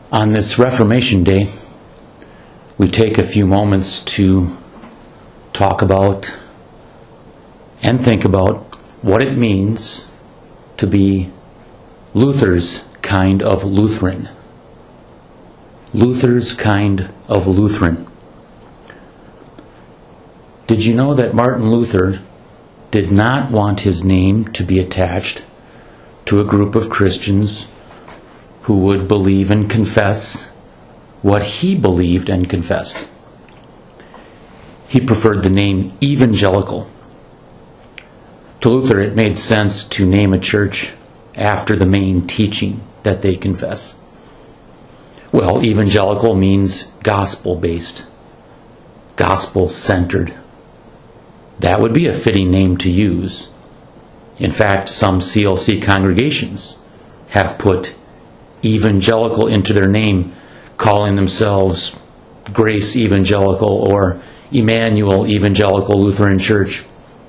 On this Reformation Day, we take a few moments to talk about and think about what it means to be Luther's kind of Lutheran. Luther's kind of Lutheran. Did you know that Martin Luther did not want his name to be attached to a group of Christians who would believe and confess what he believed and confessed? He preferred the name evangelical. To Luther, it made sense to name a church after the main teaching that they confess. Well, evangelical means gospel-based, gospel-centered. That would be a fitting name to use. In fact, some CLC congregations have put evangelical into their name, calling themselves Grace Evangelical or Emmanuel Evangelical Lutheran Church.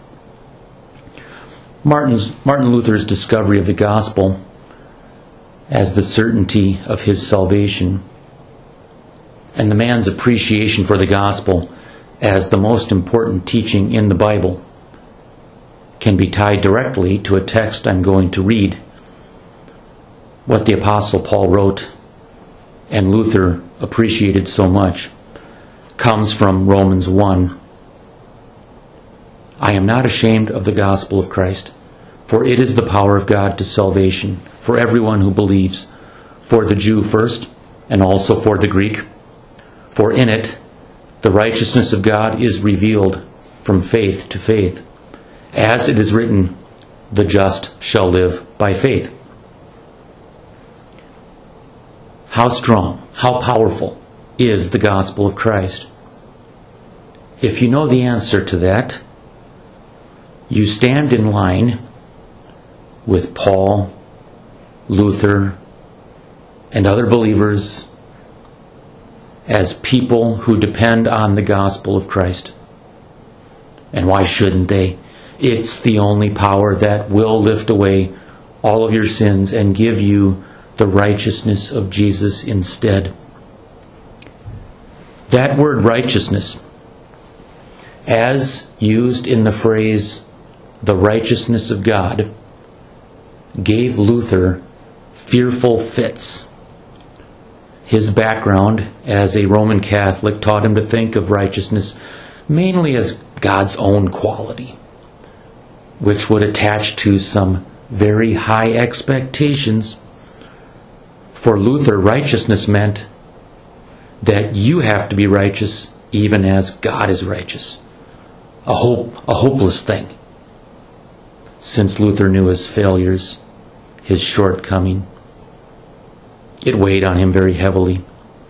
Martin Luther's discovery of the gospel as the certainty of his salvation, and the man's appreciation for the gospel as the most important teaching in the Bible, can be tied directly to a text I'm going to read. What the Apostle Paul wrote and Luther appreciated so much comes from Romans 1. I am not ashamed of the gospel of Christ, for it is the power of God to salvation for everyone who believes, for the Jew first, and also for the Greek. For in it the righteousness of God is revealed from faith to faith, as it is written, the just shall live by faith. How strong, how powerful is the gospel of Christ? If you know the answer to that, you stand in line with Paul, Luther, and other believers as people who depend on the gospel of Christ. And why shouldn't they? It's the only power that will lift away all of your sins and give you the righteousness of Jesus instead. That word righteousness, as used in the phrase, the righteousness of God, gave Luther fearful fits. His background as a Roman Catholic taught him to think of righteousness mainly as God's own quality, which would attach to some very high expectations. For Luther, righteousness meant that you have to be righteous even as God is righteous. A hopeless thing, since Luther knew his failures, his shortcoming. It weighed on him very heavily.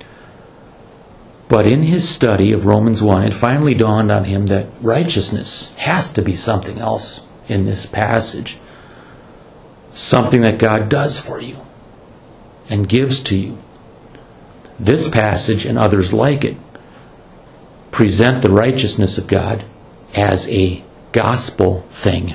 But in his study of Romans 1, it finally dawned on him that righteousness has to be something else in this passage. Something that God does for you and gives to you. This passage and others like it present the righteousness of God as a gospel thing.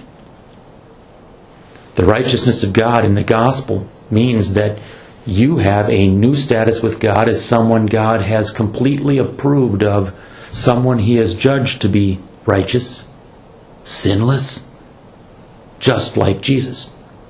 The righteousness of God in the gospel means that you have a new status with God as someone God has completely approved of, someone He has judged to be righteous, sinless, just like Jesus.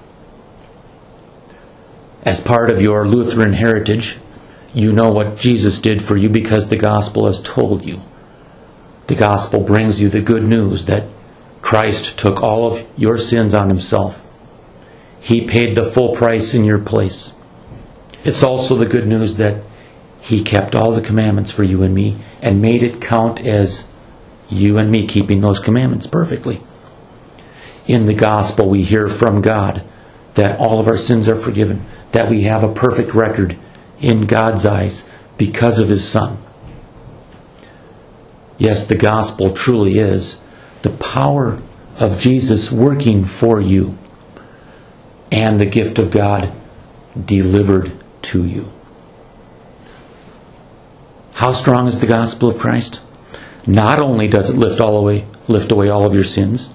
As part of your Lutheran heritage, you know what Jesus did for you because the gospel has told you. The gospel brings you the good news that Christ took all of your sins on Himself. He paid the full price in your place. It's also the good news that He kept all the commandments for you and me and made it count as you and me keeping those commandments perfectly. In the gospel, we hear from God that all of our sins are forgiven, that we have a perfect record in God's eyes because of His Son. Yes, the gospel truly is the power of Jesus working for you and the gift of God delivered to you. How strong is the gospel of Christ? Not only does it lift away all of your sins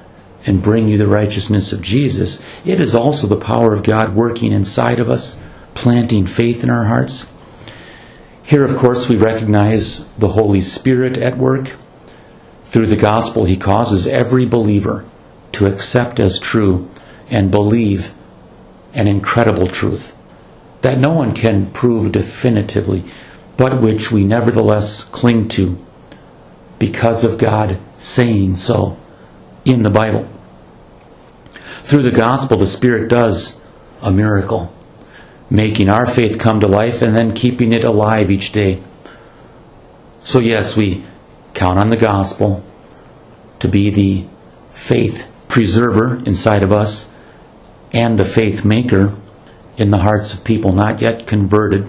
and bring you the righteousness of Jesus, it is also the power of God working inside of us planting faith in our hearts. Here, of course, we recognize the Holy Spirit at work. Through the gospel, He causes every believer to accept as true and believe an incredible truth that no one can prove definitively, but which we nevertheless cling to because of God saying so in the Bible. Through the gospel, the Spirit does a miracle, making our faith come to life and then keeping it alive each day. So yes, we count on the gospel to be the faith preserver inside of us and the faith maker in the hearts of people not yet converted.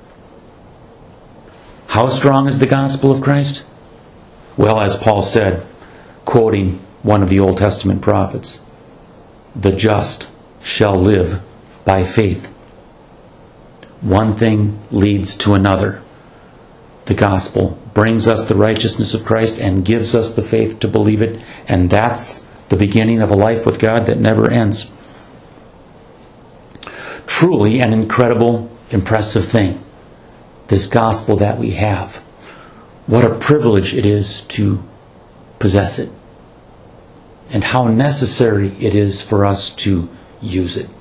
How strong is the gospel of Christ? Well, as Paul said, quoting one of the Old Testament prophets, "The just shall live by faith." One thing leads to another. The gospel brings us the righteousness of Christ and gives us the faith to believe it, and that's the beginning of a life with God that never ends. Truly an incredible, impressive thing, this gospel that we have. What a privilege it is to possess it, and how necessary it is for us to use it.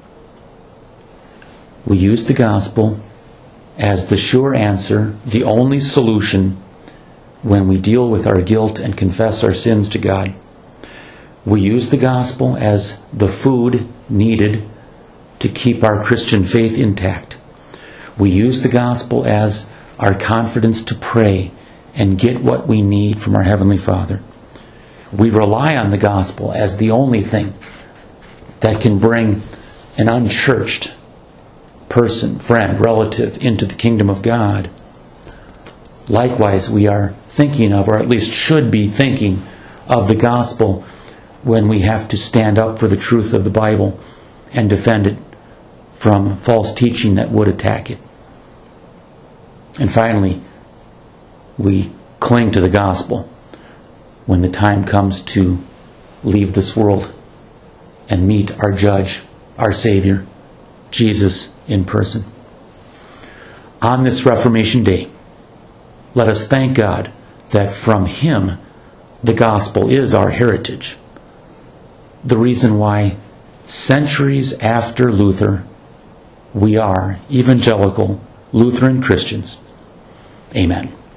We use the gospel as the sure answer, the only solution when we deal with our guilt and confess our sins to God. We use the gospel as the food needed to keep our Christian faith intact. We use the gospel as our confidence to pray and get what we need from our Heavenly Father. We rely on the gospel as the only thing that can bring an unchurched person, friend, relative into the kingdom of God. Likewise, we are thinking of, or at least should be thinking of, the gospel when we have to stand up for the truth of the Bible and defend it from false teaching that would attack it. And finally, we cling to the gospel when the time comes to leave this world and meet our judge, our Savior, Jesus, in person. On this Reformation Day, let us thank God that from Him the gospel is our heritage. The reason why centuries after Luther we are evangelical Lutheran Christians. Amen.